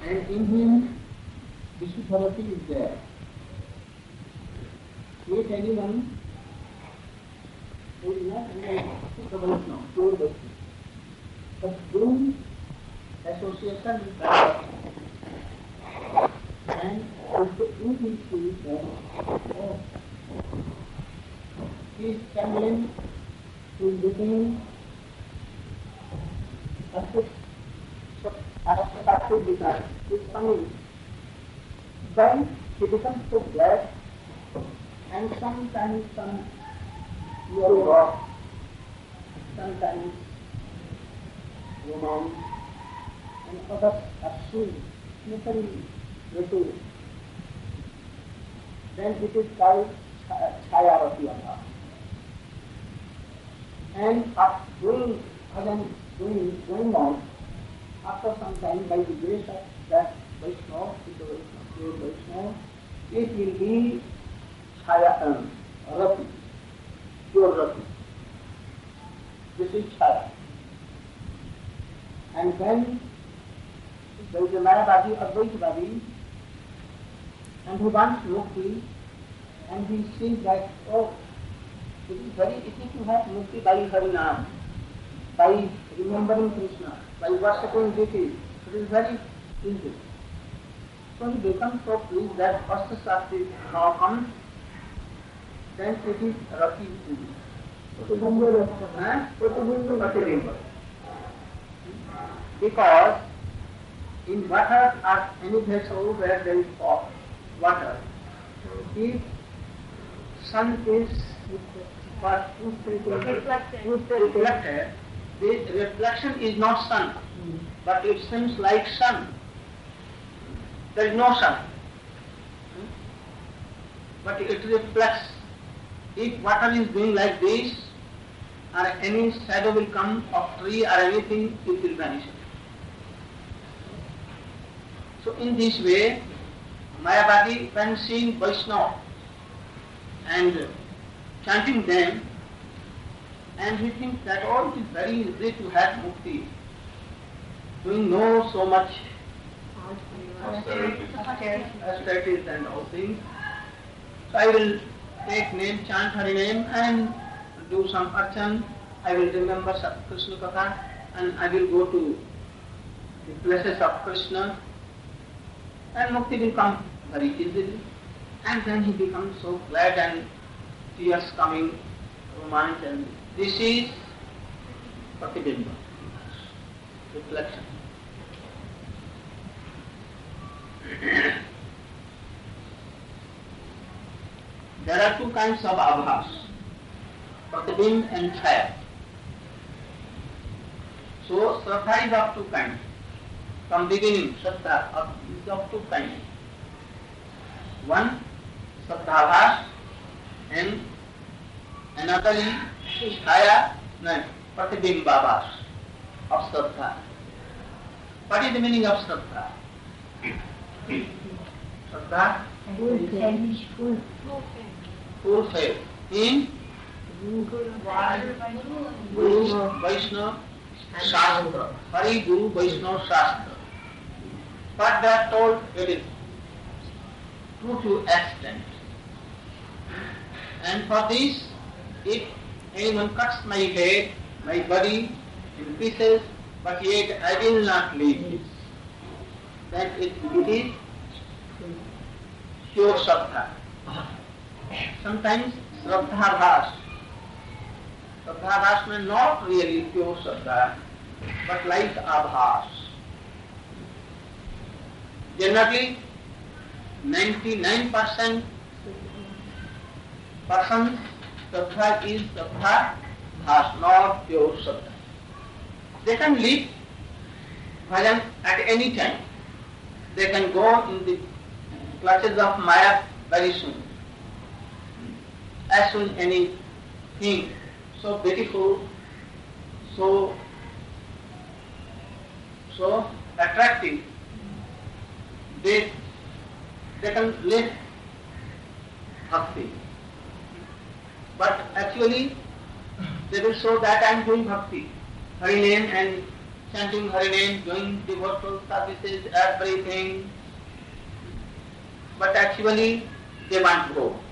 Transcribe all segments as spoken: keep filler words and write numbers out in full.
And in him, Vishuddhavati is there. Yet anyone who is not Vishuddhavati, no, pure Bhakti, but doing association with Bhagavad, and also in his spirit that oh, he is channeling, he is looking after desire, he is coming. Then he becomes so glad, and sometimes some your rock, sometimes romance, and others are sweet, little little. Then it is called Chayavati Abha. And after doing, again doing, going on, after some time, by the grace of that Vaishnava, pure Vaishnava, it will be Chaya um, Rati, pure Rati. This is Chaya. And then there is a Mayavadi, Advaitavadi, and he wants mukti, and he sees that, oh, it is very easy to have mukti by Harinam, by remembering Krishna, by worshipping deity. It is very easy. So he becomes so pleased that Asta Shakti now comes, then it is Rati Pratibimba. Because in water or any vessel where there is water, if sun is reflected, the reflection is not sun, but it seems like sun. There is no sun, but it reflects. If water is doing like this, or any shadow will come of tree or anything, it will vanish. So in this way, Mayavadi, when seeing Vaishnava and chanting them, and he thinks that oh, it is very easy to have mukti, doing no so much austerities and all things. So I will take name, chant Hari name, and do some archan. I will remember Krishna Katha, and I will go to the places of Krishna, and mukti will come very easily. And then he becomes so glad, and tears coming, romance, and this is Pratibimba, reflection. There are two kinds of abhas, Pratibimb and Chaya. So Shraddha is of two kinds. From beginning, Shraddha is of two kinds. One, Shraddhabhas, and another is Chaya, no, Pratibimbabhas of Shraddha. What is the meaning of Shraddha? Shraddha? Full faith. Full faith in Guru, Vaishnava, Shastra. Hari, Guru, Vaishnava, Shastra. But they are told very true to extent. And for this, if anyone cuts my head, my body in pieces, but yet I will not leave, then it, it is pure Shraddha. Sometimes Shraddha Bhas. Shraddha Bhas means not really pure Shraddha, but like Abhas. Generally, ninety-nine percent person Shraddha is Shraddha Bhas, not pure Shraddha. They can leave bhajan at any time. They can go in the clutches of Maya very soon. As soon anything so beautiful, so so attractive, they they can live bhakti. But actually they will show that I am doing bhakti, Hari name and chanting Hari name, doing devotional services, everything. But actually, they want to go.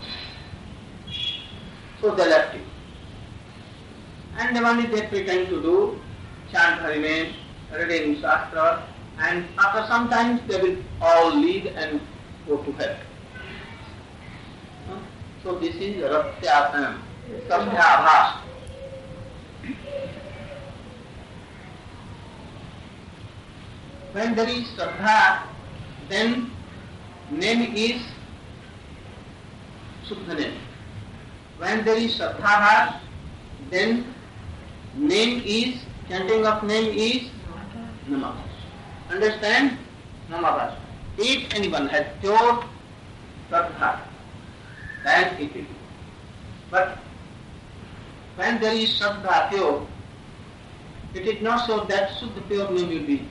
So they left it. And then only they pretend to do, chant Hari name, reading Shastra, and after some time they will all leave and go to hell. So this is Ratyasana, Samdhyabhas. When there is Shraddha, then name is Suddha name. When there is Shraddhabhas, then name is, chanting of name is Namabhas. Understand? Namabhas. If anyone has pure Shraddha, then it will be. But when there is Shraddha pure, it is not so that Suddha pure name will be.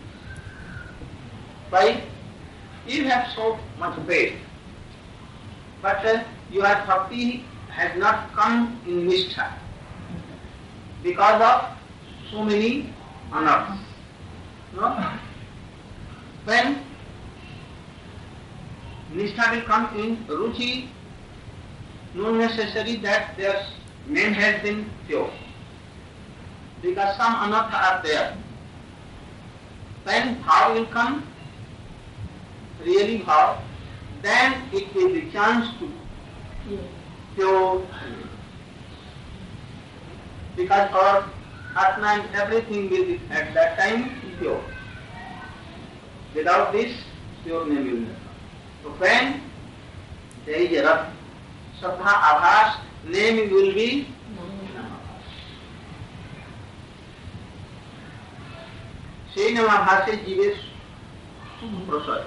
Why? You have so much faith, but uh, your bhakti has not come in Nishtha because of so many anarthas. No? When Nishtha will come in Ruchi, not necessary that their name has been pure, because some anarthas are there. When bhav will come, really bhav, then it will be chance to pure, because our Atma and everything will be at that time pure. Without this, pure name will not come. So when there is a Shraddha Abhas, name will be Namabhas. Say Namabhase jive Subh Prasad.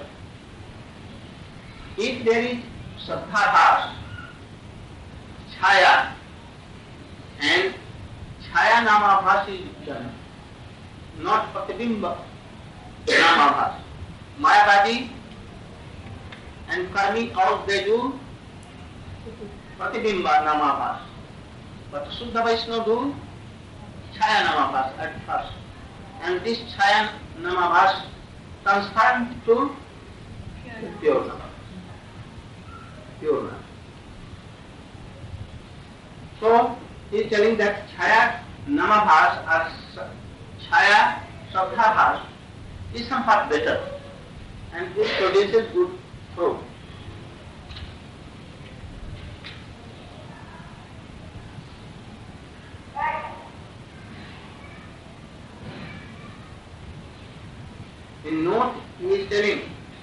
If there is Shraddhabhas, Chhaya, and Chhaya Namabhas is done, not Pratibimba Namabhas. Mayavadi and Karmi, all they do Pratibimba Namabhas. But Suddha Vaishnava do Chhaya Namabhas at first. And this Chhaya Namabhas transformed to pure Namabhas. Pure. So he is telling that Chhaya Namabhas or Chhaya Shraddhabhas is somewhat better, and it produces good fruit. In note he is telling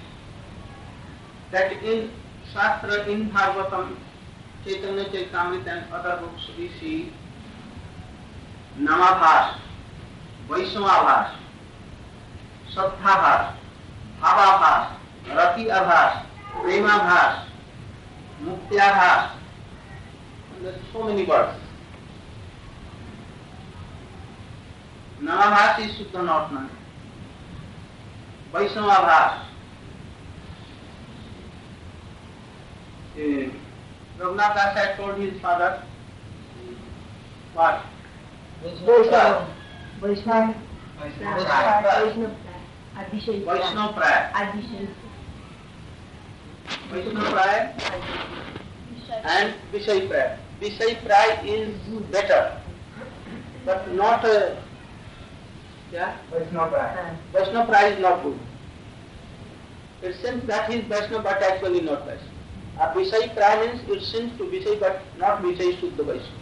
that in Shastra, in Bhagavatam, Chaitanya Charitamrita and other books we see Namabhas, Vaishnavabhas, Shraddhabhas, Bhavabhas, Rati Abhas, Premabhas, Muktyabhas, and there are so many words. Namabhas is Suddha Nortman, Vaishnavabhas, Uh, Raghunath Das had told his father what? Vaishnava. Vaishnava. Vaishnava. Adishay. Vaishnava Praya. Adishay. Vaishnava Praya and Vishay Praya. Vishay Praya is better, but not uh, yeah. Vaishnava Praya. Vaishnava Praya is not good. It seems that he is Vaishnava, but actually not Vaishnava. A Vishay Praya means it seems to Vishay, but not Vishay Shuddha Vaishnava.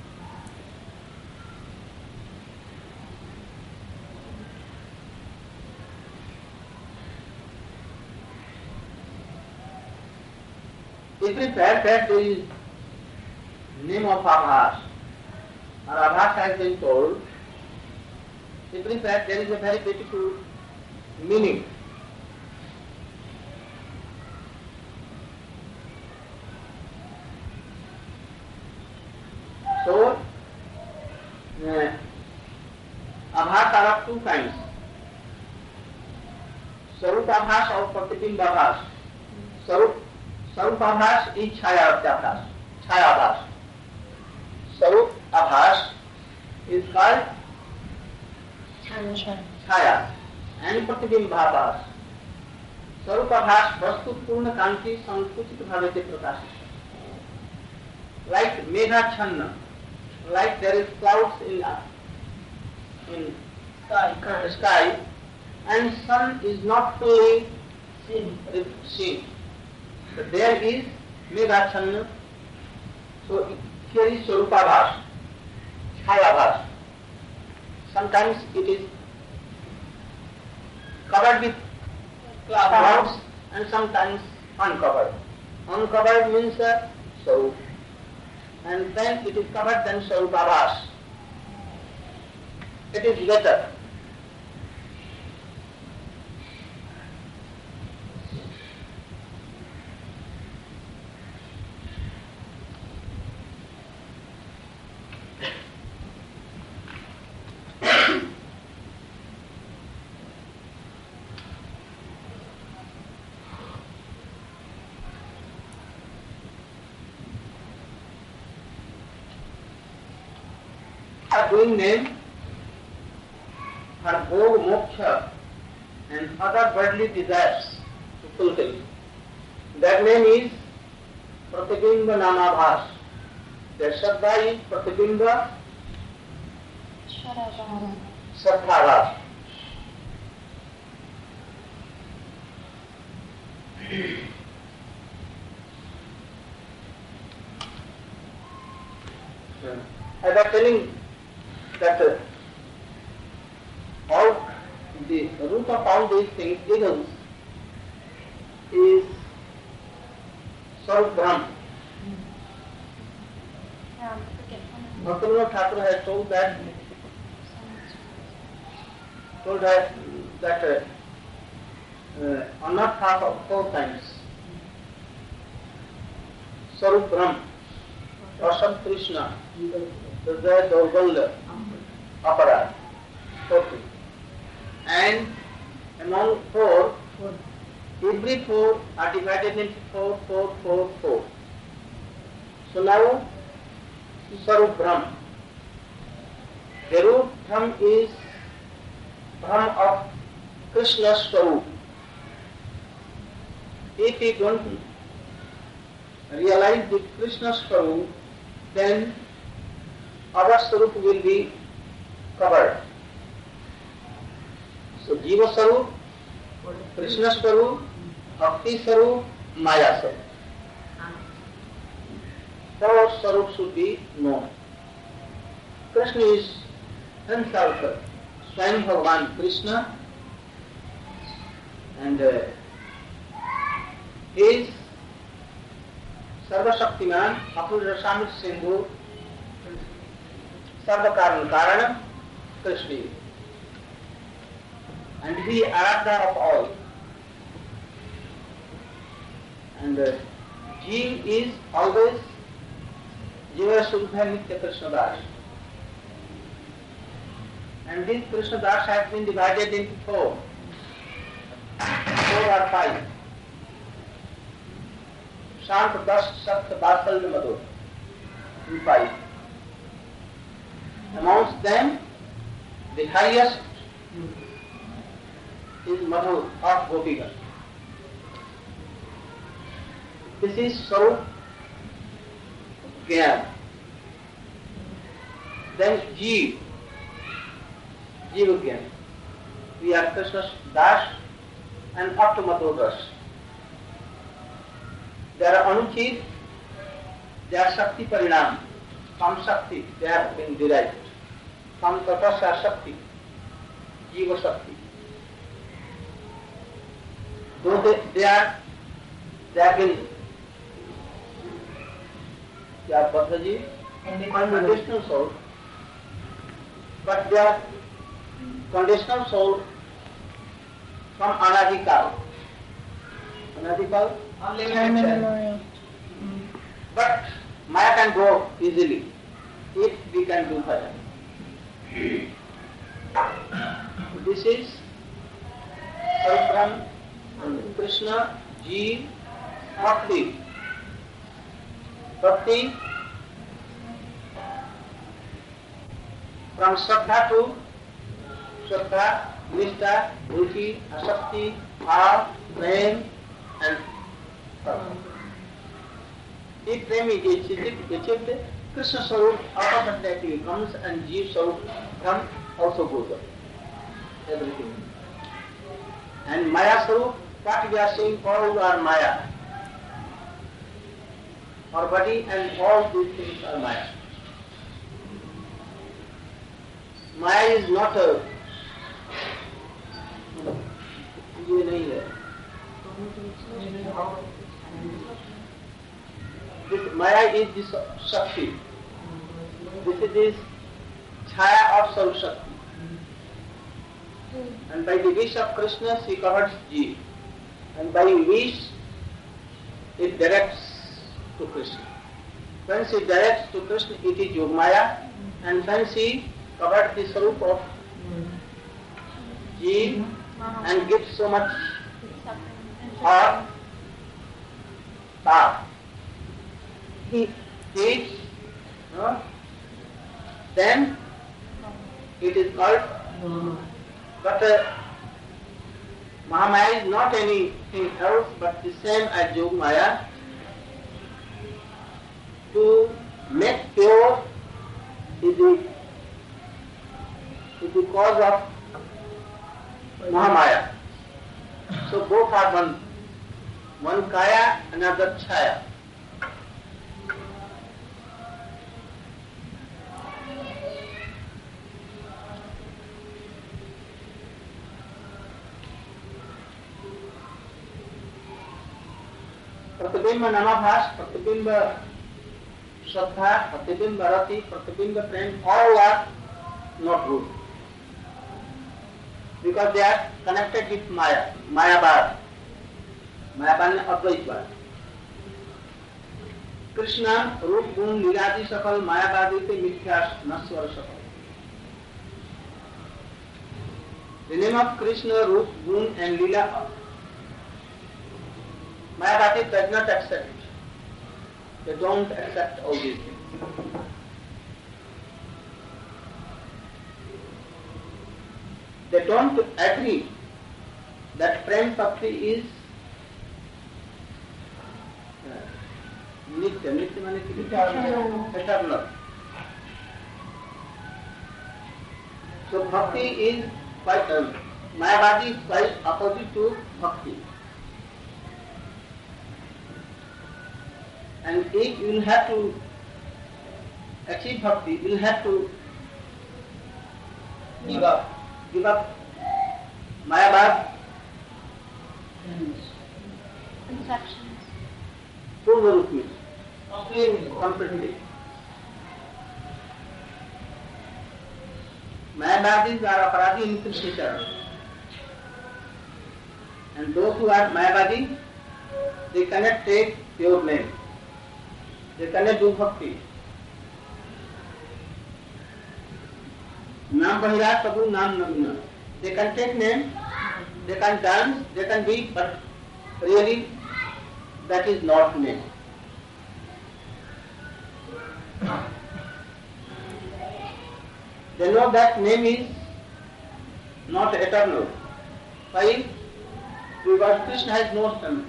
Every fact that there is name of Abhas, or Abhas has been told, every fact there is a very beautiful meaning. So, uh, Abhas are of two kinds. Sarup Abhas or Pratibimba Abhas. Sarup Sarup Abhas is Chhaya Abhas. Chhaya Abhas. Sarup Abhas is called Chhaya. Chhaya and प्रतिबिंबाभास। स्वरूपाभास वस्तु पूर्ण कांति संकुचित भाव से प्रकाशित। Like megachhanna, like there is clouds in in sky, sky and sun is not fully seen. seen. But there is megachhanna. So here is Swarupabhas, Chayabhas. Sometimes it is covered with clouds and sometimes uncovered. Uncovered means uh, Swarup. And then it is covered, then Swarupabhas. It is better. Doing name for bhog, moksha and other worldly desires to fulfill. That name is Pratibimba Namabhas. Their Shraddha is Pratibimba Shraddhabhas. I was telling that uh, all the root of all these things, evils, is Swarup Brahm. Bhaktivinoda Thakur has told that, told that, that uh, uh, Annath Thakur four times. Swarup Brahm, Rasam Krishna, Hridaya Daurbalya, Aparad, forty. And among four, every four are divided into four, four, four, four. So now, Swarup Brahm. The root Brahm is Brahm of Krishna Swarup. If we don't realize the Krishna Swarup, then our Swarup will be covered. So Jiva Swarup, Krishna Swarup, Bhakti Swarup, Maya Swarup. Four Swarup should be known. Krishna is himself Swayam Bhagavan Krishna, and uh, he is Sarva Shaktiman, Apur Rasamit Sindhu, Sarva Karan Karana, Krishna. And he is Aradha of all. And uh, Jeev is always Jiva Sudbha Nitya Krishna Das. And this Krishna Das has been divided into four. Four or five. Shant, Das, Sat, Vasalya, Madhur. In five. Amongst them, the highest is Madhur of Gopika. This is Swarup Gyan. Then Jeev, Jiva Gyan. We are Krishna's Das and up to Madhur Das. There are Anuchit, they are Shakti Parinam, from Shakti, they have been derived. From Tatasa Shakti, Jiva Shakti. Though they, they are, they have been, they are Bhadraji, conditional soul, but they are conditional soul from Anadikal. Anadikal? Unlimited. But Maya can go easily if we can do bhajan. This is Swarup Krishna, Jeev, Bhakti. Bhakti from Shraddha to Shraddha, Nishta, Ruchi, Asakti, Bhav, Prem and Karma. If Prem is achieved, achieved Krishna Sarup automatically comes and Jeev Sarup Dham also goes up. Everything. And Maya Sarup, what we are saying, all are Maya. Our body and all these things are Maya. Maya is not a ये नहीं है. This Maya is this Shakti. This is this Chaya of Sarup Shakti. And by the wish of Krishna, she covers Jeev. And by wish, it directs to Krishna. When she directs to Krishna, it is Yogmaya. And when she covers the Sarup of Jeev and gives so much of Tav, heat, no? Then it is called. But uh, Mahamaya is not anything else but the same as Yogmaya. To make pure is the, is the cause of Mahamaya. So both are one. One Kaya, another Chaya. प्रतिबिंब नमाभास, प्रतिबिंब श्रद्धा, प्रतिबिंब रति, प्रतिबिंब प्रेम, all are not good. Because they are connected with Maya, Mayabad. Mayabad ने अद्वैतवाद. कृष्ण रूप गुण लीलादि सकल मायावादी के मिथ्या नश्वर सकल. The name of Krishna, Roop, Gun and Leela, Mayavadi does not accept. They don't accept all these things. They don't agree that Prem Bhakti is uh, Nitya. Nitya means eternal. So Bhakti is quite, uh, Mayavadi is quite opposite to Bhakti. And if you will have to achieve Bhakti, you will have to give up. Give up Mayavad Conceptions. Purna Rukmi. Completely. Mayavadis are aparadhi in Krishna Charan. And those who are Mayavadi, they cannot take pure name. They cannot do Bhakti. Naam Bahira Prabhu Naam Naguna. They can take name, they can dance, they can be, but really that is not name. They know that name is not eternal. Why? Because Krishna has no stomach.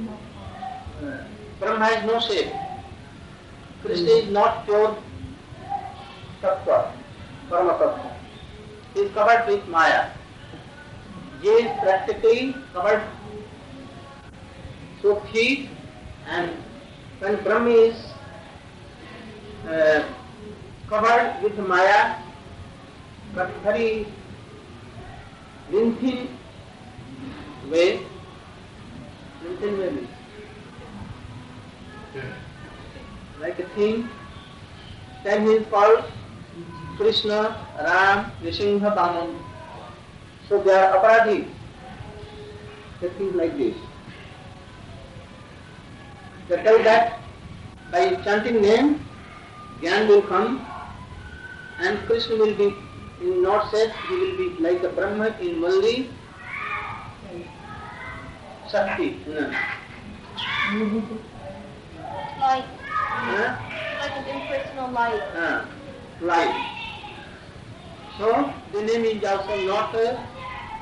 Brahma has no shape. Krishna is not pure Tattva, Parama Tattva. He is covered with Maya. He is practically covered so thick, and when Brahma is uh, covered with Maya, but very thin way, thin way means like a thing, then he is called Krishna, Ram, Nrsimha, Vaman. So they are aparadhi. They think like this. They tell that by chanting name, Gyan will come and Krishna will be in not said, he will be like a Brahma in only Shakti. No. Light. Huh? Like an impersonal light. Uh, light. So the name is also not uh,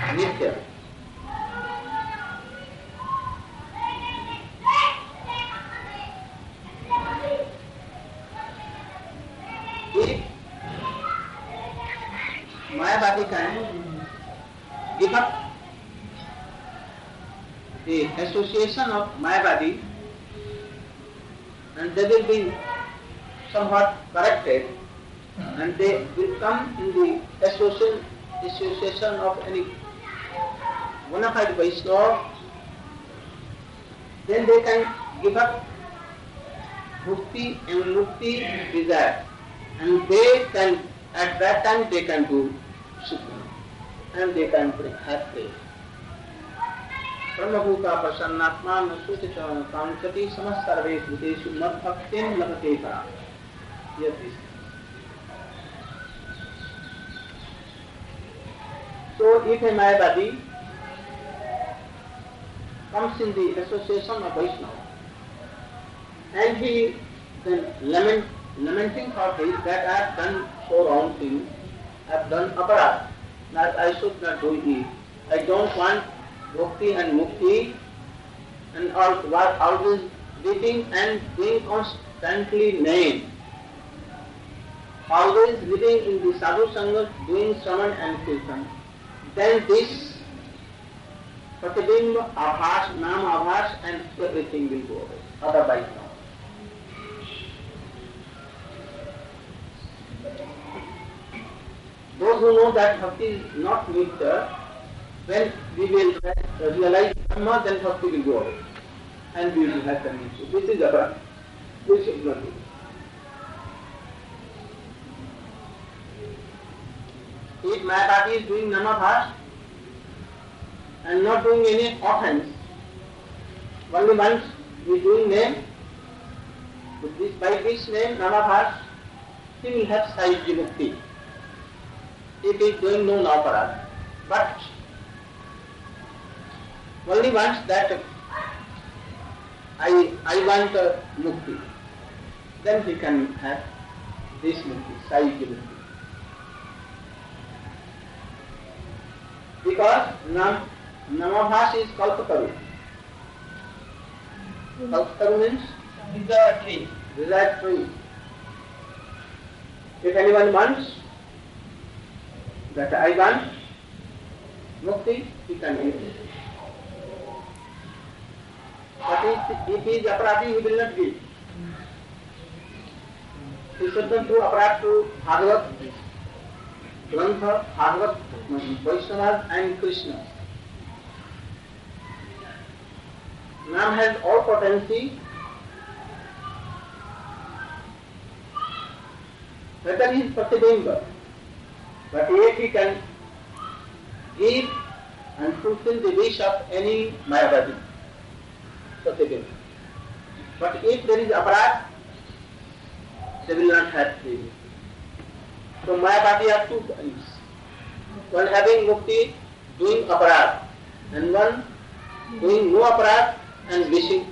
Nitya. If Mayavadi can give up the association of Mayavadi, and they will be somewhat corrected, and they will come in the association, association of any bona fide Vaishnava, then they can give up mukti and mukti desire, and they can, at that time they can do sukha, and they can have prayer. Brahmabhuta prasannatma nasuti kanchati samasarve bhuteshu madbhaktin labhate para. Yes, this. So if a Mayavadi comes in the association of Vaishnava, and he then lament, lamenting for this, that I have done so wrong thing, I have done aparadh, that I should not do it. I don't want bhakti and mukti, and all, was always living and being constantly named, always living in the sadhu sangha, doing shravan and kirtan. Then this pratibimba, abhas, nam abhas, and everything will go away. Otherwise no. Those who know that bhakti is not nitya, when we will realize Dhamma, then bhakti will go away, and we will have an issue. This is aparadh. We should not do. If Mayavadi is doing namabhas and not doing any offense, only once we doing name, with this, by this name namabhas, he will have Sahyajya Mukti. If he is doing no aparadh. But only once that I I want uh, mukti, then he can have this mukti, Sahyajya Mukti. Because nam, namabhas is kalpataru. Kalpataru means desire tree. Desire tree. If anyone wants that I want mukti, he can give it. But if, if he is aparadhi, he will not give. He should not do aparadh to Bhagavat, Grantha, Bhagavat, Vaishnavas and Krishna. Man has all potency, whether he is pratibimba, but yet he can give and fulfill the wish of any Mayavadi. Pratibimba. But if there is aparadh, they will not have the wish. So Mayavadi have two kinds. One having mukti, doing aparadh, and one doing no aparadh and wishing.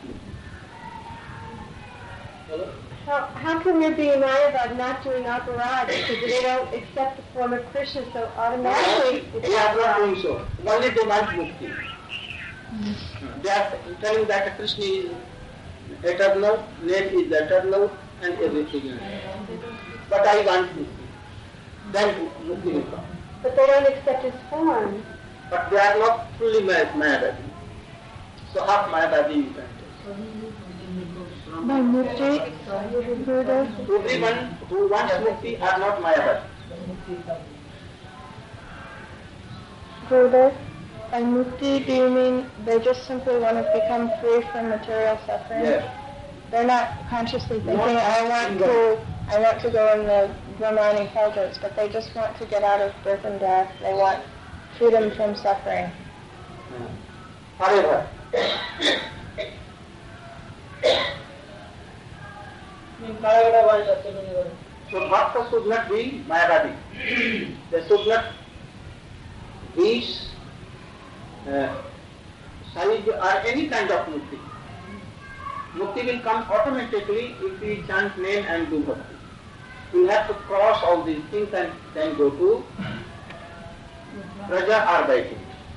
Hello? How, how can there be a Mayavad not doing aparadh? Because they don't accept the form of Krishna, so automatically it's They are not doing so. Only they want mukti. Mm-hmm. They are telling that Krishna is eternal, name is eternal, and everything is eternal. But I want mukti. Then mukti will come. But they don't accept his form. But they are not fully Mayavadi. So half Mayavadi you can take. By mukti, Everyone who wants mukti are not Mayavadi. Gurudev, by mukti do you mean they just simply want to become free from material suffering? Yes. They're not consciously thinking, Not I want to I want to go in the Brahmani cultures, but they just want to get out of birth and death. They want freedom from suffering. However, so bhakta should not be Mayavadi. They should not wish uh, Sahyajya or any kind of mukti. Mukti will come automatically if we chant name and do bhakti. We have to cross all these things and then go to Raja or Vaikuntha.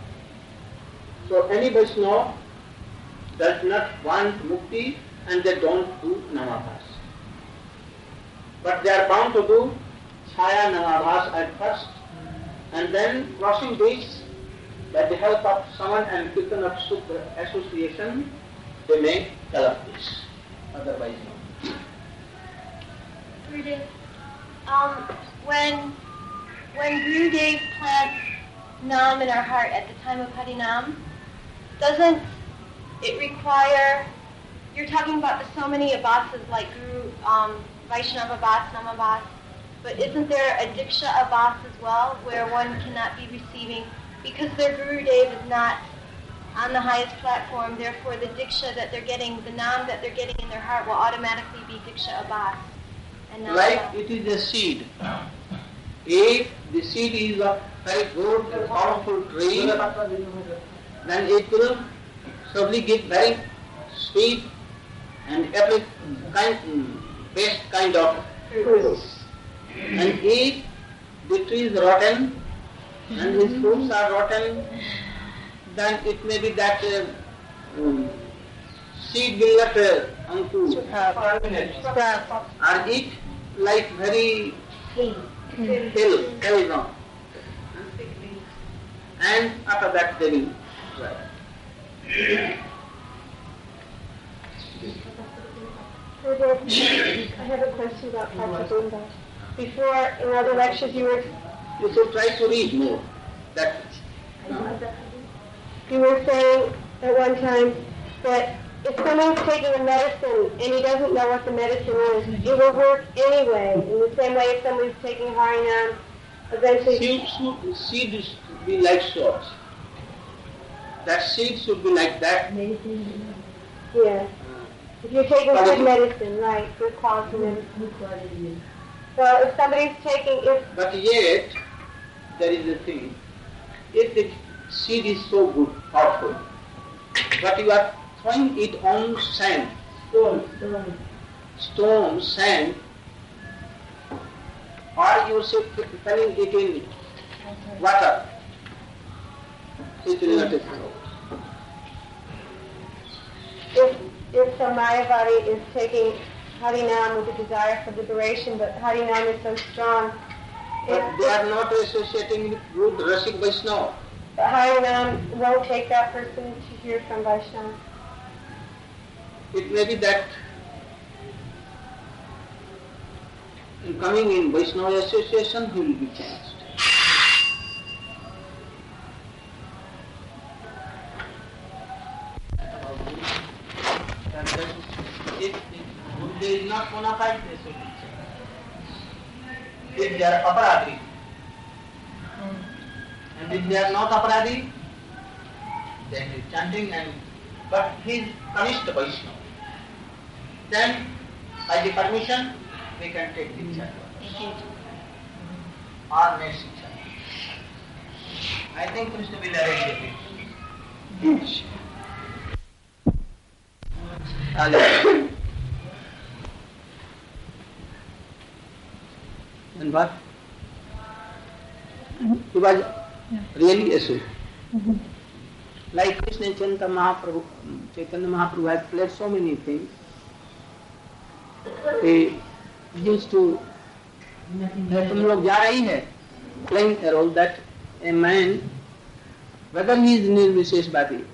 So any Vaishnava does not want mukti and they don't do namabhas. But they are bound to do chaya namabhas at first, and then crossing this by the help of someone and kirtan of super association, they may develop this. Otherwise no. Gurudev, um, when when Gurudev plants Nam in our heart at the time of Harinam, doesn't it require, you're talking about the so many abhasas like Guru, um, Vaishnava Abhas, Namabhas, but isn't there a Diksha Abhas as well, where one cannot be receiving, because their Gurudev is not on the highest platform, therefore the Diksha that they're getting, the Nam that they're getting in their heart will automatically be Diksha Abhas. And not like Abhas. it is a seed. If the seed is a very good, powerful tree, then it will surely give very sweet and every kind, best kind of fruits. And if the tree is rotten and his fruits are rotten, then it may be that uh, um, seed will not uh, ankur, or it like very hill, hill, and after that they will dry. I have a question about Practicabunda. Before, in other lectures, you were You should try to read more. That you were saying at one time that if someone's taking a medicine and he doesn't know what the medicine is, it will work anyway. In the same way, if somebody's taking Harinam, eventually. seed should seed should be like swords. That seed should be like that. Yeah. If you're taking good medicine, right, good quality medicine. So if somebody's taking, if But yet, there is a thing. If the seed is so good, powerful, but you are throwing it on sand, stone, stone, stone sand, or you say telling it in water, it will not flow. if if the Mayavadi is taking Harinam with a desire for liberation, but Harinam is so strong, But if, they are not associating with good Rasik Vaishnava. but Harinam won't take that person to hear from Vaishnava. It may be that in coming in Vaishnava association, he will be changed. If there is not bona fide, they should be changed. If they are aparadi, and if they are not aparadi, then he is chanting, and but he is Kanishta Vaishnava. Then, by the permission, we can take Diksha. Or next Diksha. I think Krishna will arrange it. Hallelujah. And what? It was really a suit. Like Krishna Chaitanya Mahaprabhu, Chaitanya Mahaprabhu has played so many things. He used to, तुम लोग जा रही है, playing a role that a man, whether he is Nirvisheshvadi,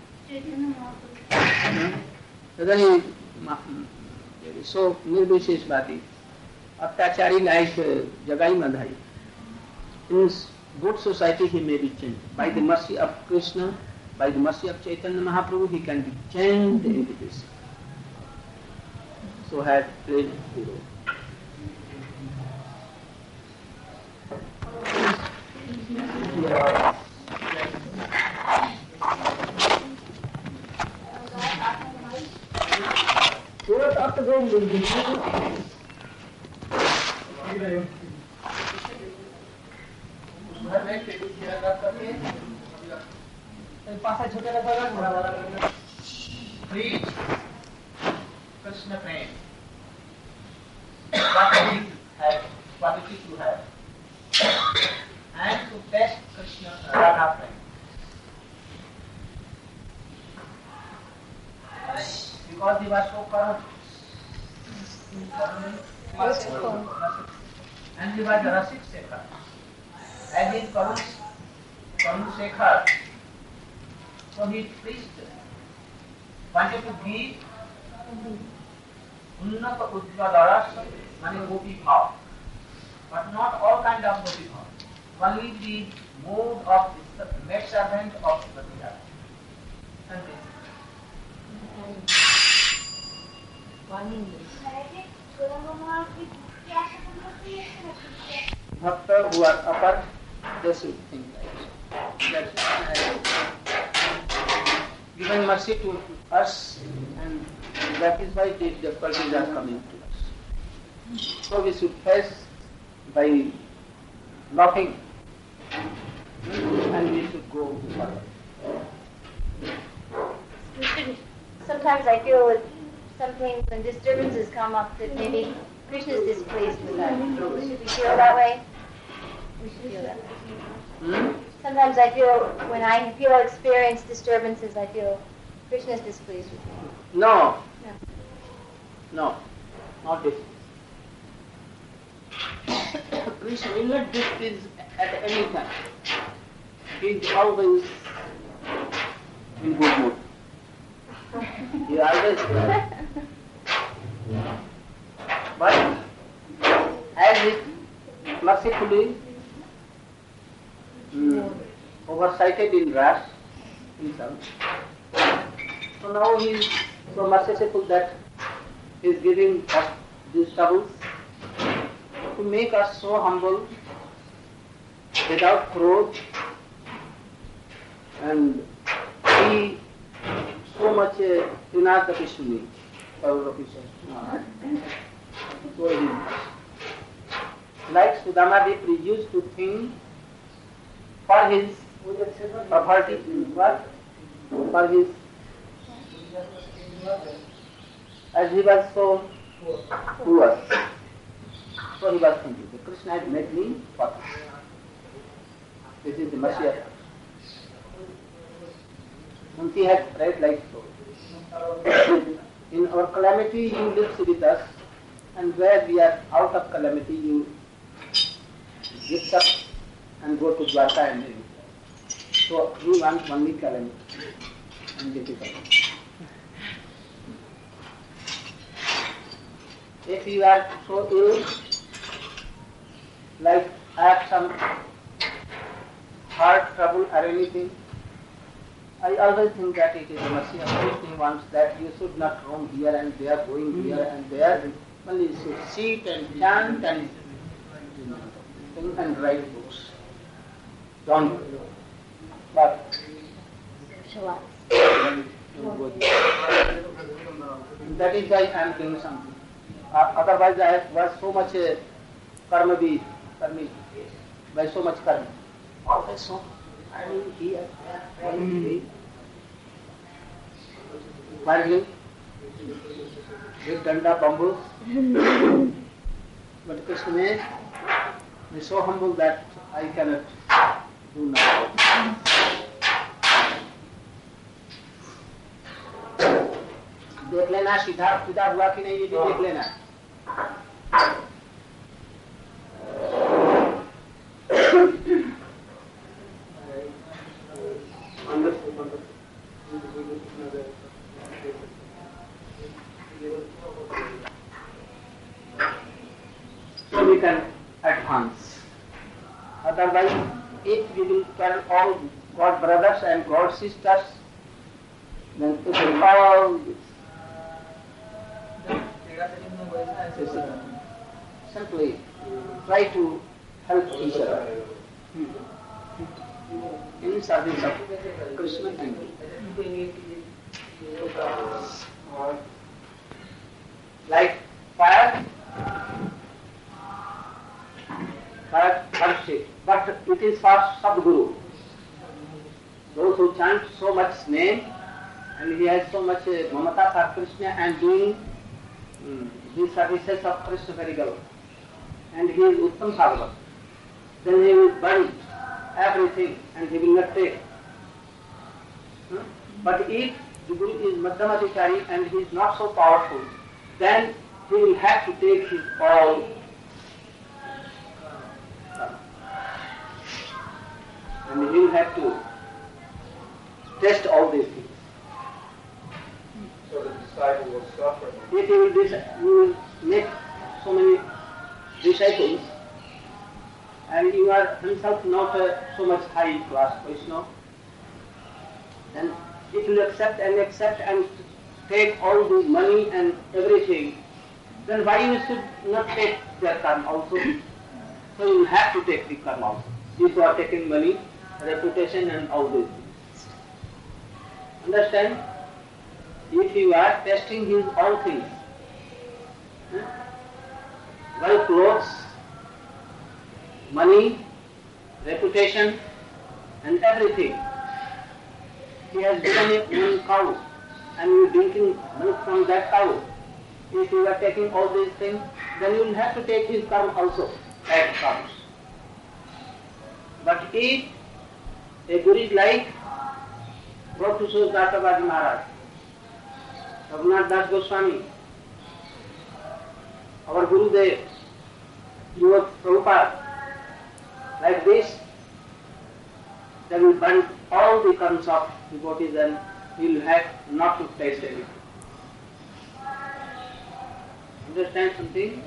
whether he is so Nirvisheshvadi, Attachari like Jagai Madhai, in good society he may be changed. By the mercy of Krishna, by the mercy of Chaitanya Mahaprabhu, he can be changed into this. So had played the role. Preach Krishna prem. What we have, what it is to have, and to test Krishna Radha prem. because he was so corrupt. And he was a Rasik Sekhar. As in Karun, Karun Sekhar, so he preached, wanted to give Unnata Ujjvala Rasa, meaning Gopi Bhav. But not all kind of Gopi Bhav. Only the mood of the maid servant of Gopi Bhav. And Bhakta who are upper, they should think like that. Given mercy to us, and that is why the difficulties are coming to us. So we should face by laughing, and we should go forward. We should, sometimes I feel with some things when disturbances come up that maybe Krishna is displeased with us. Should we feel that way? We should feel that way. Hmm? Sometimes I feel, when I feel experience disturbances, I feel Krishna is displeased with me. No. No. No. Not this. Krishna will not displease at any time. He is always in good mood. He is always good. But as he mercifully mm, oversighted in Ras himself, so now he is so merciful that he is giving us these troubles to make us so humble, without growth, and he so much Trinata Krishna, Paula Krishna. So he is. Like Sudamadev used to think for his property, what? For his, as he was so poor, so he was thinking, Krishna has made me poor. This is the mercy of God. Kunti has prayed like so. In our calamity, you live with us, and where we are out of calamity, you lift up and go to Dwarka and live. So we want only calamity and difficulty. If you are so ill, like have some heart trouble or anything, I always think that it is the mercy of Krishna. He wants that you should not roam here and there, going here and there. Only you should sit and chant and think and write books. Don't but that is why I am doing something. Uh, otherwise I was so much uh, karma be karmi, by so much karma. Always so I mean here, here, bargaining with danda bamboos. But Krishna made me so humble that I cannot do now. देख लेना सीधा सीधा हुआ कि नहीं ये भी देख लेना. So we can advance. Otherwise, if we will tell all God brothers and God sisters, then it will all simply try to help each other in service of Krishna and like fire, fire worship, but it is for Sadguru. Those who chant so much name and he has so much uh, mamata for Krishna and doing um, the services of Krishna very well, and he is Uttam Sadhava, then he will burn everything and he will not take. Hmm? But if the Guru is Madhyamadikari and he is not so powerful, then he will have to take his all and he will have to test all these things. So the disciple will suffer. If he will, dis- he will make so many disciples and you are himself not a so much high class Vaishnava, then if you accept and accept and take all the money and everything, then why you should not take their karma also? So you will have to take the karma also. If you are taking money, reputation and all these things. Understand? If you are testing his all things, eh? well clothes, money, reputation and everything. He has given you one cow and you are drinking milk from that cow. If you are taking all these things, then you will have to take his karma also as comes. But if a Guru is like Professor Databaji Maharaj, Raghunath Das Goswami, our Gurudev, Yuvat Prabhupada, like this, they will burn all the karmas of devotees and you will have not to taste anything. Understand something?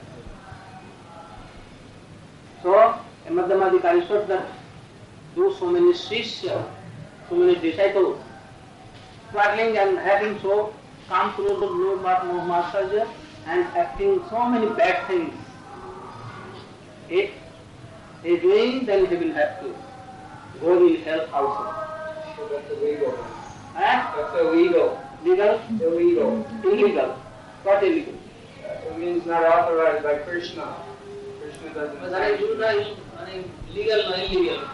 So, a Madhyamadikari should not do so many shishya, so many disciples, quarreling and having so calm clothes of no master and acting so many bad things. If he is doing, then he will have to go in hell also. So that's illegal. Eh? That's illegal. Legal? Illegal. Illegal. What illegal? It means not authorized by Krishna. Krishna doesn't say. Legal or illegal?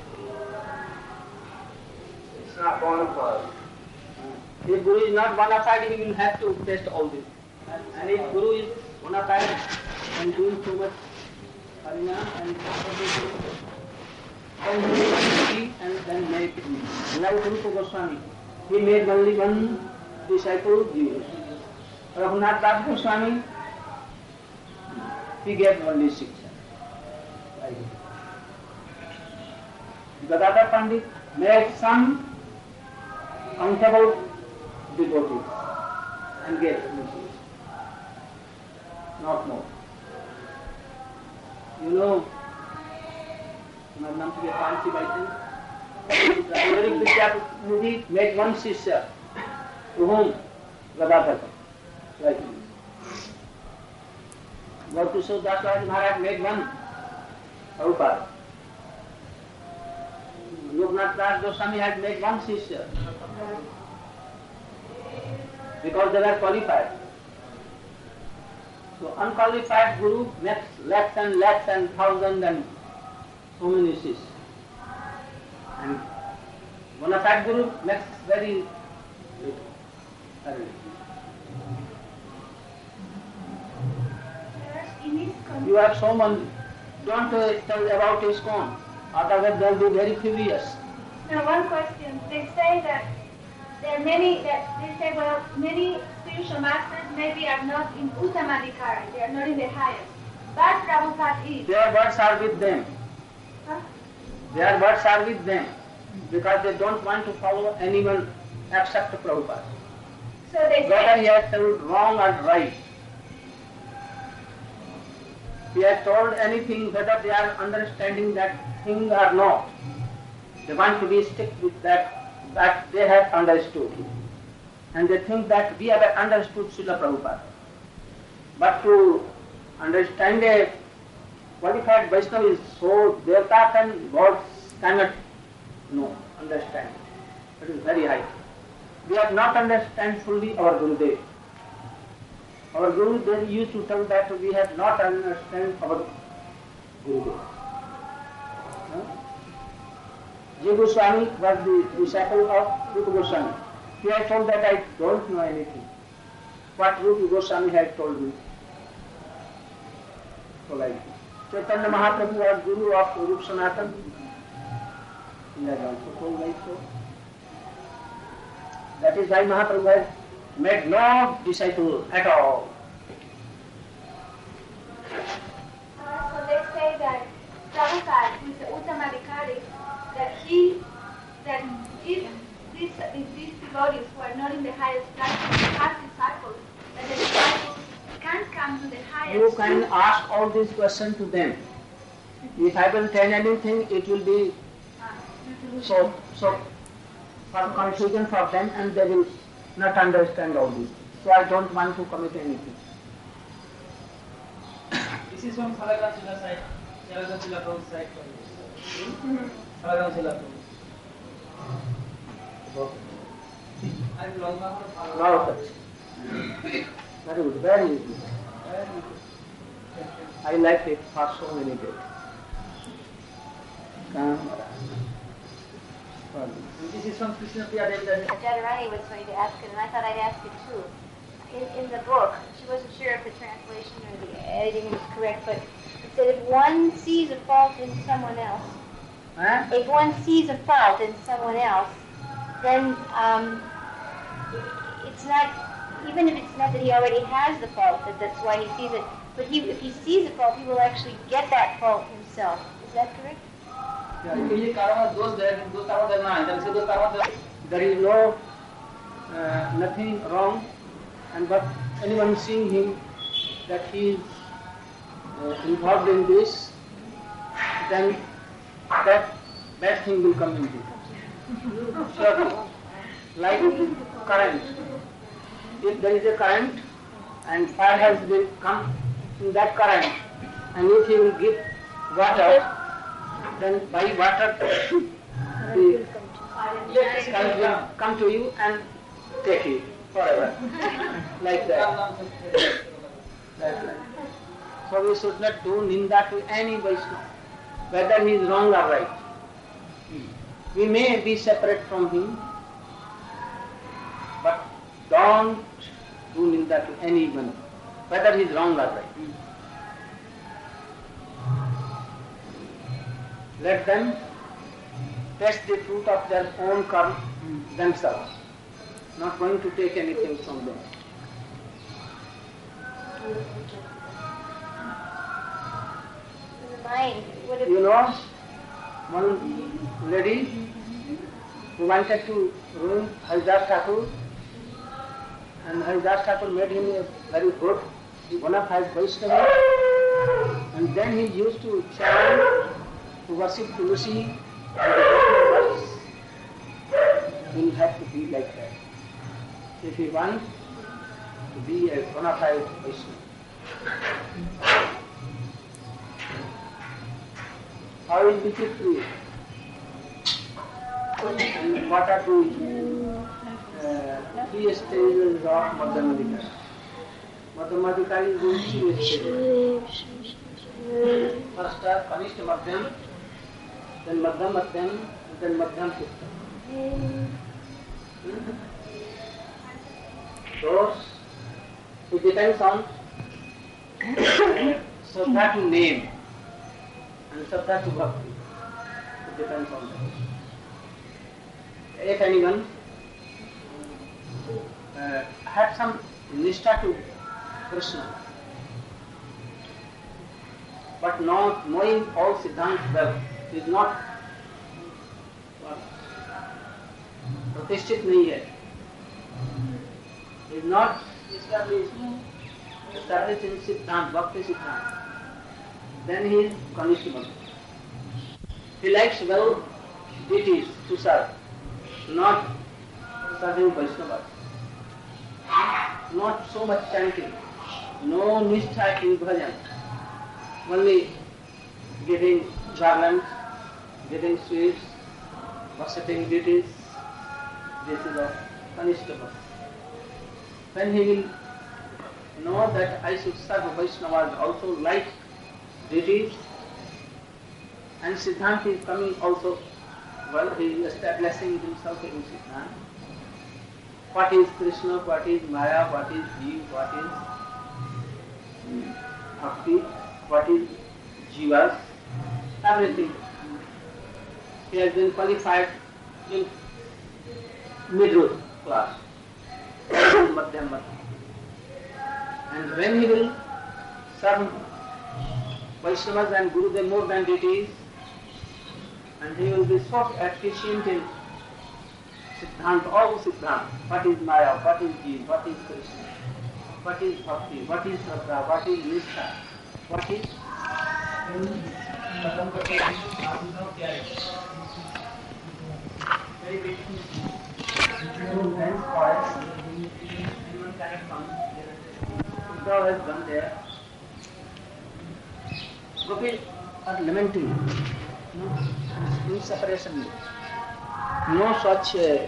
It's not bona fide. If Guru is not bona fide, he will have to test all this. And if Guru is bona fide and doing so much harina and then he will and then make like Rupa Goswami. He made only one disciple, Jesus. Raghunath Das Goswami, he gave only six. Gadadhar Pandit made some countable devotees and gave messages, not more. You know, my name is Panchi Baitan. Ramadrik Vidyapati made one shishya to whom Gadadhar like him. Gautama Das Maharaj made one Prabhupada. Loknath Das Goswami had made one shishya because they were qualified. So unqualified Guru makes lakhs and lakhs and thousands and so many shishya. And bona fide Guru makes very little. You have someone, don't uh, tell about ISKCON, otherwise they will be very furious. Now, one question. They say that there are many, that they say, well, many spiritual masters maybe are not in Uttamadikara, they are not in the highest. But Prabhupada is. Their words are with them. Huh? Their words are with them because they don't want to follow anyone except Prabhupada. So they Whether say, he has told wrong or right. He has told anything, whether they are understanding that thing or not. They want to be stick with that, that they have understood. And they think that we have understood Srila Prabhupada. But to understand a qualified Vaishnava is so Devatas and gods cannot know, understand. It is very high. We have not understand fully our Gurudev. Our Guru then used to tell that we have not understand our Gurudev. Jiva Goswami was the disciple of Rupa Goswami. He had told that I don't know anything. What Rupa Goswami had told me. So like this. Chaitanya Mahaprabhu was Guru of Rupa Sanatan. He had also told like so. That is why Mahaprabhu has made no disciple at all. Uh, so they say that Prabhupada, who is the Uttamadikari, that he, that if these, if these devotees who are not in the highest class have disciples, that the disciples can't come to the highest. You can ask all these questions to them. If I will tell anything, it will be so so for confusion for them, and they will not understand all this. So I don't want to commit anything. This is from Salagram Sila side. Salagram Sila Prabhu's side. Salagram Sila Prabhu. I belong to Wow, very good, very easy. I like it for so many days. This is from Krishna Priya Devi. Jadharani was going to ask it, and I thought I'd ask it too. In, in the book, she wasn't sure if the translation or the editing was correct, but it said if one sees a fault in someone else, Huh? if one sees a fault in someone else, then um, it's not, even if it's not that he already has the fault, that that's why he sees it, but he, if he sees a fault, he will actually get that fault himself. Is that correct? There is no uh, nothing wrong, and but anyone seeing him that he is uh, involved in this, then that bad thing will come into it. So, like current. If there is a current and fire has been come in that current, and if he will give water, then by water the current will come to you and take you forever. Like that. Like that. So we should not do ninda to any Vaishnava, whether he is wrong or right. We may be separate from him, but don't do ninda to anyone, whether he is wrong or right. Let them test the fruit of their own karma themselves. Not going to take anything from them. In the mind, what if You know, one lady who wanted to ruin Haridas Thakur, and Haridas Thakur made him a very good, bona fide Vaishnava, and then he used to chant to worship Tulsi and the words. He will have to be like that if he wants to be a bona fide Vaishnava. How is Vichitri? And what are the uh, three stages of Madhyamadikari? Madhyamadikari is in three stages. First are Kanishta Madhyam, then Madhyam Madhyam, then Madhyam Uttam. Those, it depends on Shraddha to name and Shraddha to Bhakti. It depends on that. If anyone uh, had some nishtha to Krishna, but not knowing all Siddhanta well, is not Pratishthit nahi hai, is not established, established in Siddhanta, Bhakti Siddhanta, then he is Kanishta Bhakti. He likes well deities to serve, not serving Vaishnavas, not so much chanting, no nishtha in bhajan, only giving garlands, giving sweets, worshipping deities. This is a Kanishta Bhakti. When he will know that I should serve Vaishnavas also like deities, and Siddhanta is coming also, well, he is establishing himself in Siddhanta. What is Krishna, what is Maya, what is Jeev, what is Bhakti, what is Jivas, everything. He has been qualified in mid-road. class, Madhyam Mata. And when he will serve Vaishnavas and Gurudev more than deities, and he will be so efficient in Siddhanta, all Siddhanta, what is Maya, what is Jeev, what is Krishna, what is Bhakti, what is Shraddha, what is Nishtha, what is very big Uddhav has gone there. Gopis are lamenting, no, in separation. No such uh,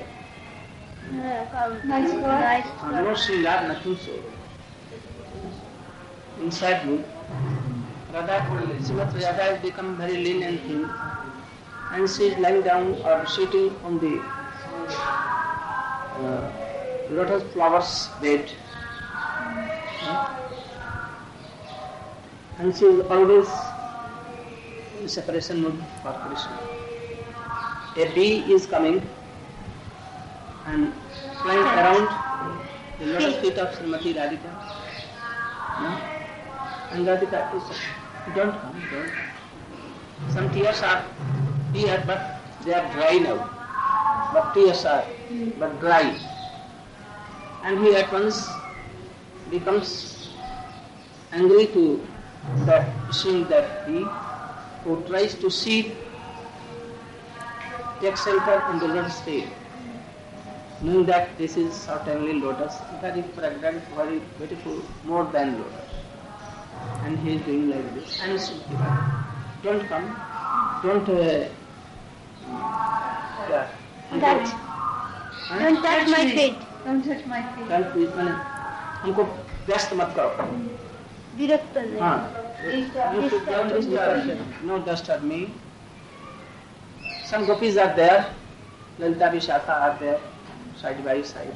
Nice nice uh, no Sringar, nothing so. Inside mood, Radha, Srimati Radha has become very lean and thin, and she is lying down or sitting on the uh, lotus flowers bed. And she is always in separation mood for Krishna. A bee is coming and flying around the lotus feet of Srimati Radhika. No? And Radhika is, don't come, don't. Some tears are here, but they are dry now. But tears are, but dry. And he at once becomes angry to that, seeing that he who tries to see, take shelter in the lotus feet, knowing that this is certainly lotus, very fragrant, very beautiful, more than lotus. And he is doing like this. And so, don't come, don't. Uh, yeah. Touch. Huh? Don't touch my feet. Don't touch my feet. Don't please, मैंने हमको व्यस्त मत करो. विरक्त करने. हाँ. You should don't disturb. No disturb me. Some gopis are there. Lalita Vishakha are there, side by side.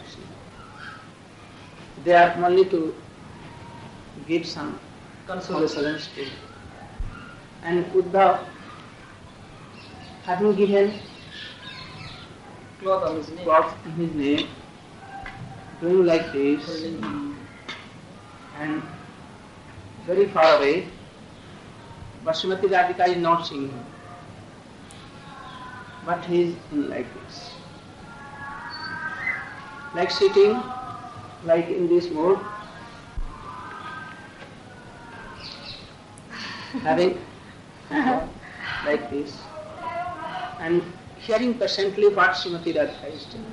They are only to give some consolation to. And Uddhav, having given Cloth on his name. cloth in his name, doing like this, and very far away, but Srimati Radhika is not seeing him. But he is in like this. Like sitting, like in this mode, having like this, and hearing patiently what Srimati Radhika is doing.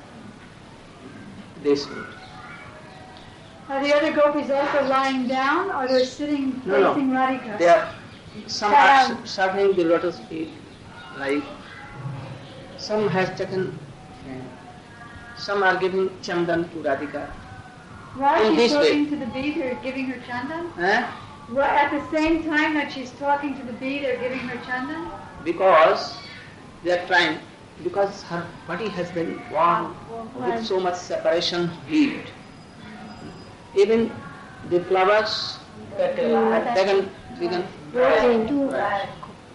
This mode. Are the other gopis also lying down, or they're sitting No, no. facing Radhika? They are, some are serving the lotus feet, like some has taken, some are giving chandan to Radhika. While in she's this way. talking to the bee, they're giving her chandan? Eh? Well, at the same time that she's talking to the bee, they're giving her chandan? Because they are trying, because her body has been warm with so much separation heat. Even the flowers that uh, have taken, begun, right.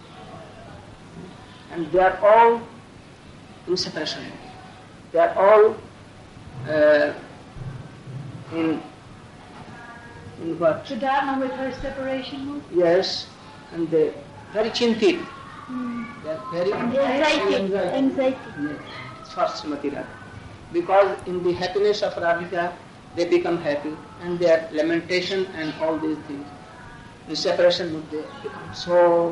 And they are all in separation. They are all uh, in in what? Siddhartha with her separation move? Yes, and they very chinted. They are very Anxiety. Anxiety. Yes, for Srimati Radha. Because in the happiness of Radhika, they become happy, and their lamentation and all these things, in separation would they become so.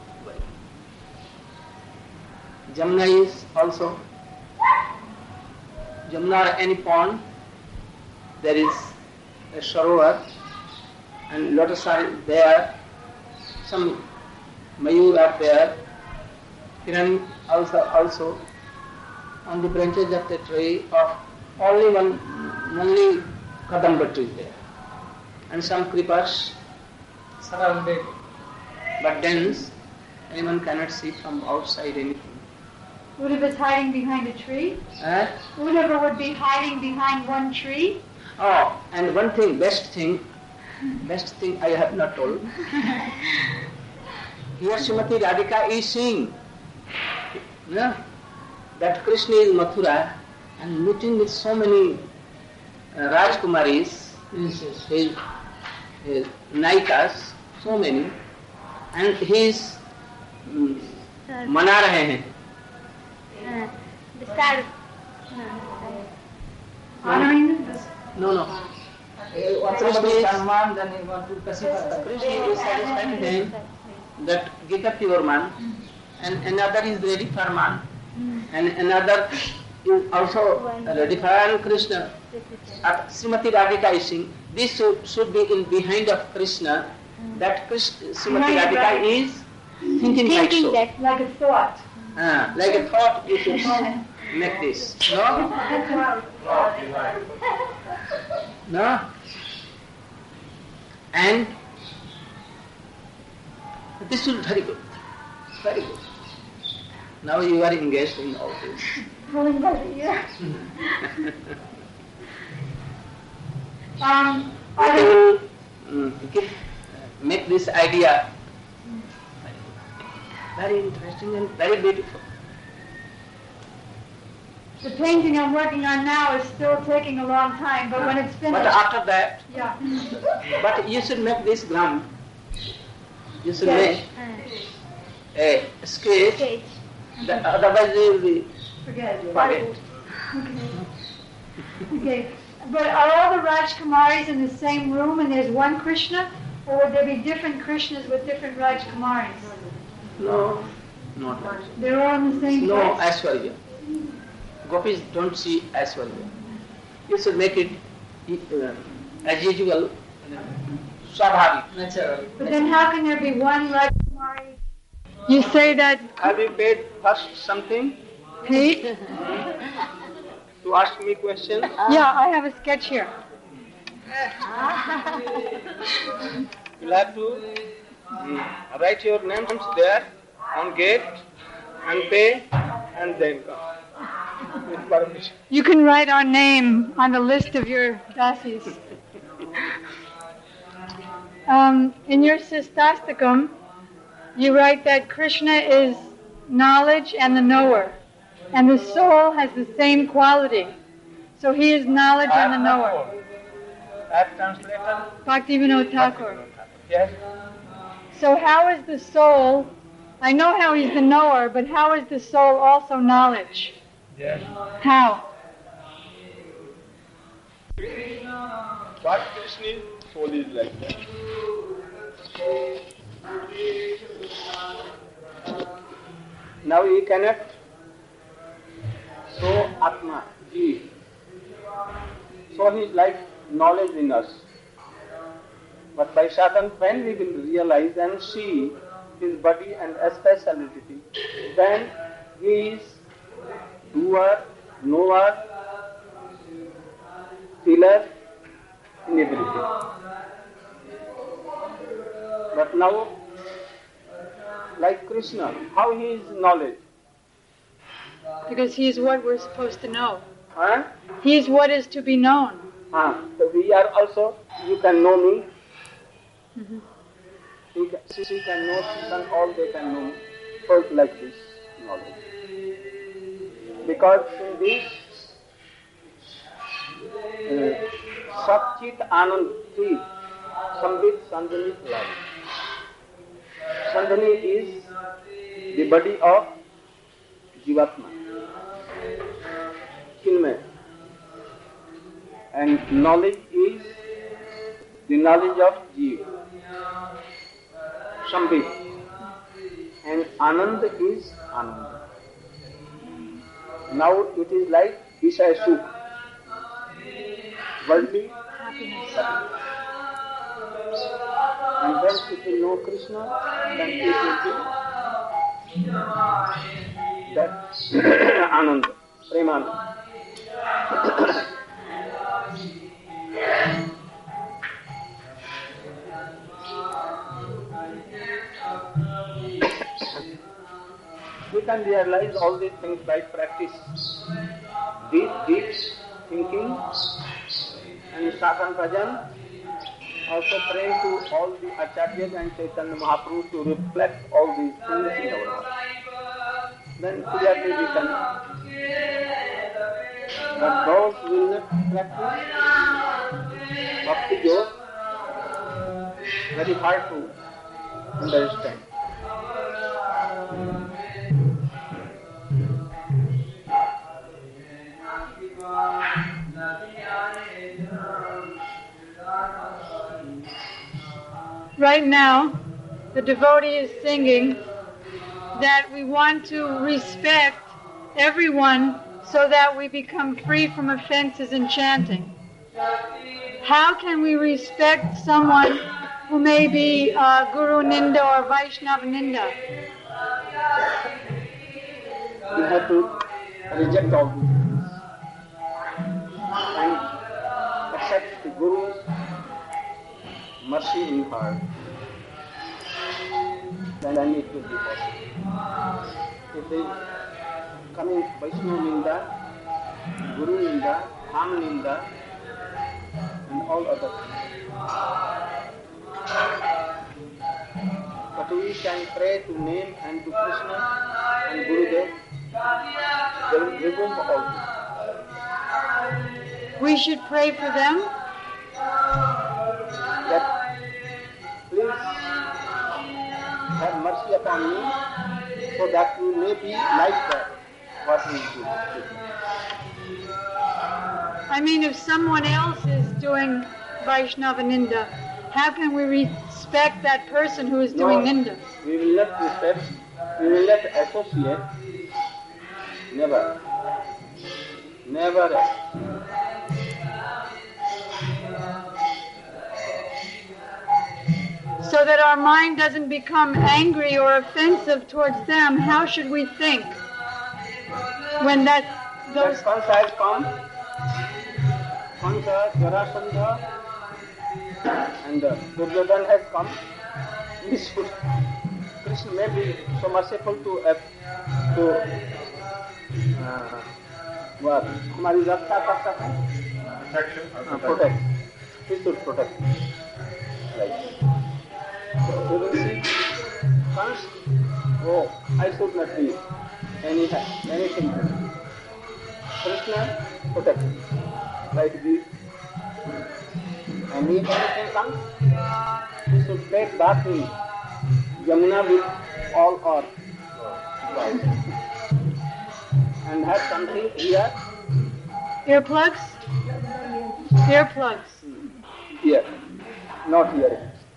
Jamuna is also, Jamuna or any pond, there is a sarovar, and lotus are there, some mayur are there, Hiran also, also on the branches of the tree of only one, only kadamba tree there, and some creepers Surrounded. but dense, anyone cannot see from outside anything. Uddhava is hiding behind a tree. Eh? Uddhava would be hiding behind one tree. Oh, and one thing, best thing, best thing I have not told. Here Srimati Radhika is seeing, yeah, that Krishna is Mathura and meeting with so many uh, Rajkumaris, his, his, his Naikas, so many, and he is um, मना रहे हैं. Uh, the start of, Honoring them? No, no. Once Krishna somebody is- is Farman, then he want to pacify. Krishna is satisfied saying that get up your man, and another is ready for man, and another is also ready for and Krishna. At Srimati Radhika is saying, this should, should be in behind of Krishna, that Krishna, Srimati Behind Radhika Radhika. is thinking, like thinking so. that Like a thought. Ah, like a thought you should make this. No? No? And this is very good. Very good. Now you are engaged in all this. Pulling by the ear. Um, I are there, will mm, give, make this idea very interesting and very beautiful. the painting I'm working on now is still taking a long time, but when it's But finished, after that, yeah. but you should make this ground. You should Sketch. make a sketch. stage. That otherwise you will be Forget it. forget. Okay. Okay. But are all the Rajkumaris in the same room and there's one Krishna? Or would there be different Krishnas with different Rajkumaris? No, not like They're all in the same no place? Aishwarya. Gopis don't see Aishwarya. You should make it uh, as usual, Swabhavik. Natural. But then how can there be one Rajkumari? You say that Have you paid first something Pete? to ask me question? Yeah, I have a sketch here. You'll have to mm, write your names there on gate and pay and then come with permission. You can write our name on the list of your dasis. Um, in your Sistastikam, you write that Krishna is knowledge and the knower, and the soul has the same quality. So he is knowledge and the knower. I have translated. Bhaktivinoda Thakur. Yes. So how is the soul, I know how he's the knower, but how is the soul also knowledge? Yes. How? What Krishna is, soul is like that. Now you cannot so Atma, Jeev. So he is like knowledge in us. But by sadhana, when we will realize and see his body and speciality, then he is doer, knower, feeler in everything. But now, like Krishna, how he is knowledge? Because he is what we're supposed to know. Huh? He is what is to be known. Huh. So we are also, you can know me. Mhm. He can, she can know, she can, all they can know. So it's like this knowledge. Because in this uh, Satchit Anand Chit, Sambit Sandhani life. Sandhani is the body of Jivatma, Chinmay. And knowledge is the knowledge of Jeev, Sambit. And Anand is Anand. Now it is like Vishaya Sukh, worldly happiness. And when it will know Krishna, then it will be that Anand, Premanand. We can realize all these things by practice. Deep, deep thinking and sadhana bhajan. Also pray to all the Acharyas and Chaitanya Mahaprabhu to reflect all these things in our life. Then clearly we can But those who will not practice bhakti yoga, very hard to understand. Right now, the devotee is singing that we want to respect everyone so that we become free from offenses in chanting. How can we respect someone who may be uh, Guru Ninda or Vaishnava Ninda? You have to reject all these things and accept the Guru's mercy in your heart. Then it will be possible. If they coming Vaishnava Ninda, Guru Ninda, Ham Ninda, and all other things. But we can pray to name and to Krishna and Gurudev. They will remove all this. We should pray for them. That please have mercy upon me so that you may be like that. What we do. I mean, if someone else is doing Vaishnava Ninda, how can we respect that person who is doing No, Ninda? we will not respect, we will not associate. Never. Never. So that our mind doesn't become angry or offensive towards them, how should we think? When that, those... That Kansa has come, Kansa, Jarasandha, and uh, Duryodhana has come. We should, Krishna may be so merciful to, uh, to uh, what? हमारी रक्षा करता है? Protection. Uh, protect. He should protect. Right. So you will see, Kansa, oh, I should not be any anything. Krishna protect like this. And if anything comes, we should take bath in Yamuna with all our wives. And have something here. Earplugs? Earplugs. Here, not here.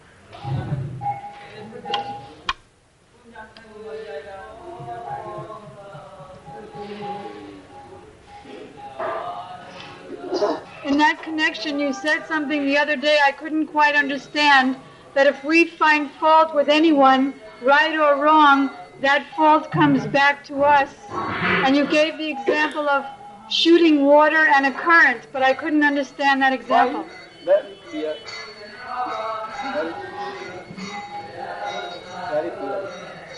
In that connection, you said something the other day I couldn't quite understand, that if we find fault with anyone, right or wrong, that fault comes back to us. And you gave the example of shooting water and a current, but I couldn't understand that example. Very clear. Very, very clear.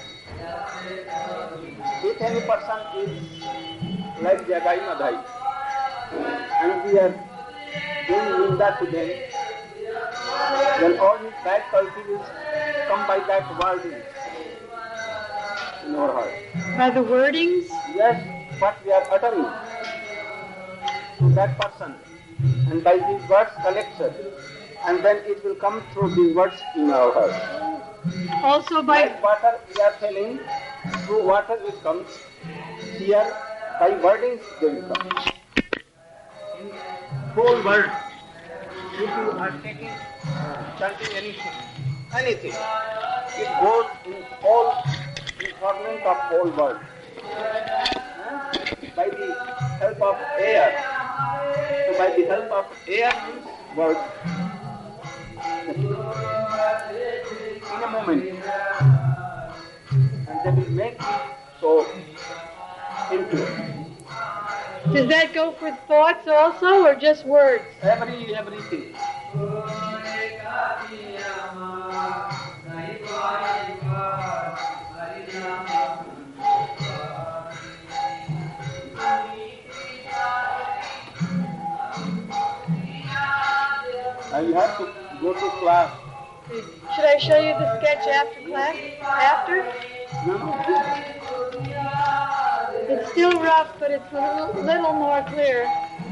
If any person is like Jagai Madhai, and we are doing ninda to them, then all his bad qualities will come by that wording in our heart. By the wordings? Yes, what we are uttering to that person, and by these words collected, and then it will come through these words in our heart. Also by... Like water we are telling, through water it comes, here by wordings they will come. Whole word, if you are taking, chanting anything, anything, it goes in all informant of whole world. By the help of air. So by the help of air means word. In a moment. And they will make it so impure. Does that go for thoughts also, or just words? Every, everything. And you have to go to class. Should I show you the sketch after class? After? No, no. It's still rough, but it's a little, little more clear.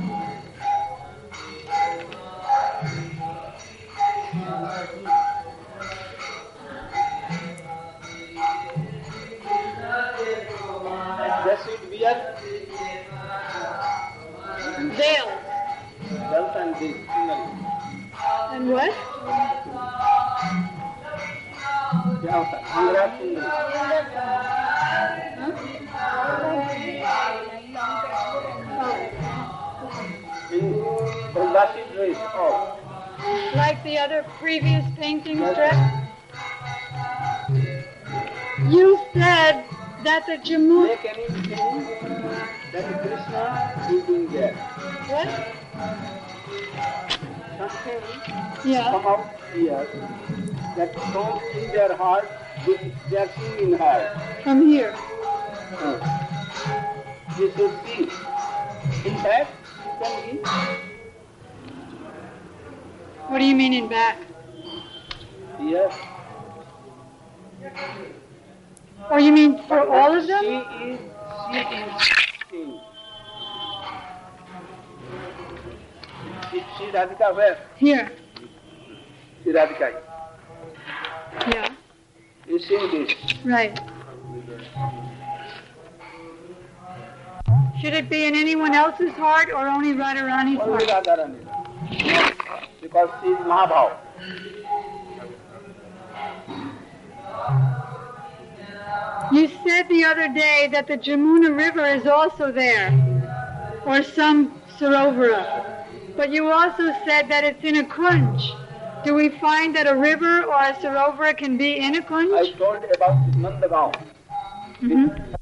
this scenery. And what? क्या होता है? अंगरा scenery. In Prabhupada dress, oh. Like the other previous paintings, Drek? You said that the Jamuna... Make anything that Krishna is doing there. What? Something Yeah. come out here that from in their heart, they, they are seeing in heart. From here. Uh, you should see. In fact, can be What do you mean in back? here. Or you mean for all of them? She is, she is seeing. She, she Radhika where? Here. She Radhika. Yeah. You see this. Right. Should it be in anyone else's heart or only Radharani's Only heart? Radharani. Because she is Mahabhav. You said the other day that the Jamuna River is also there, or some Sarovara. But you also said that it's in a kunj. Do we find that a river or a Sarovara can be in a I kunj? told about Nandagaon. Mm-hmm.